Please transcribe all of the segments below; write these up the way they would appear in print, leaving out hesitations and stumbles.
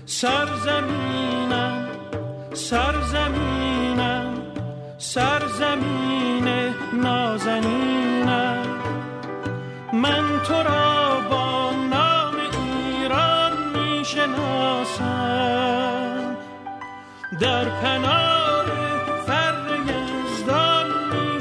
سرزمینم سرزمینم سرزمین نازنینم، من تو را با نام ایران می شناسم، در پناه فر یزدان می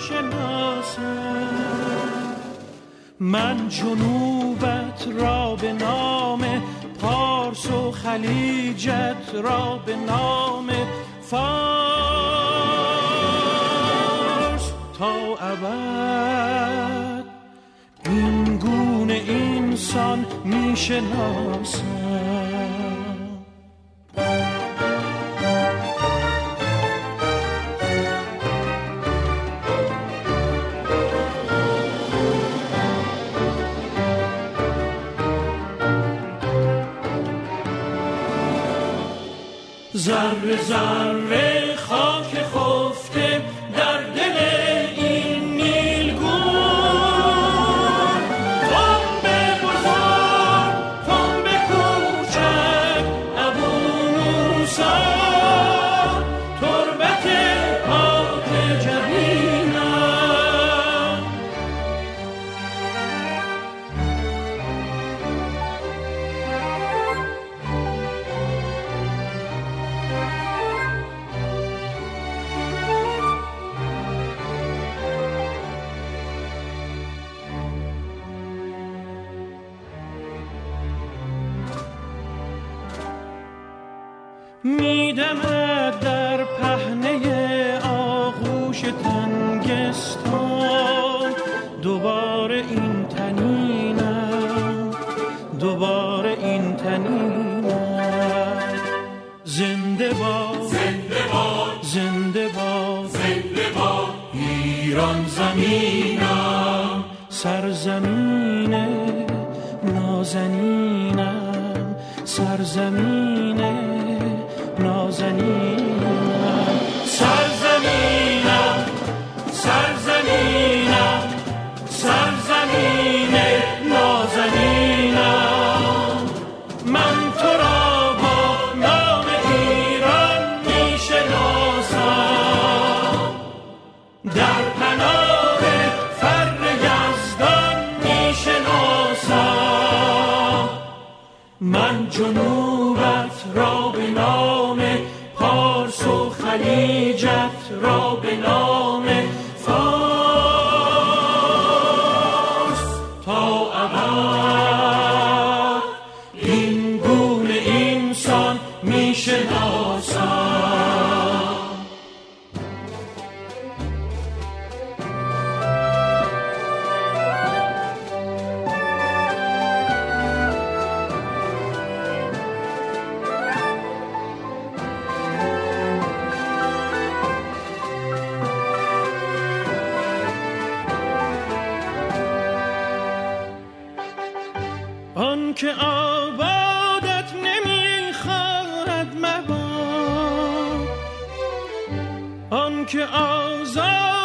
شناسم. من جنوبت را به نام پارس و خلیجت را به نام فارس تا ابد این گونه انسان می شناسم. ذره ذره خاک خفته در دل این نیلگون، تنب بزرگ تنب کوچک ابو موسی، تربت آب جبینم. میدمد در پهنه آغوش تنگستان، دوباره این تنینم دوباره این تنینم. زنده باد زنده باد زنده باد زنده باد ایران زمینم، سرزمین نازنینم، سرزمین نازنینم، سرزمینم سرزمینم سرزمین نازنینم. من تو را با نام ایران می شناسم، در پناه فر یزدان می شناسم. من جنوبت را به نام پارس و خلیجت را به نام فارس تا ابد این گونه انسان می شناسم. آن که آبادت نمیخواهد مباد، آن که آزاد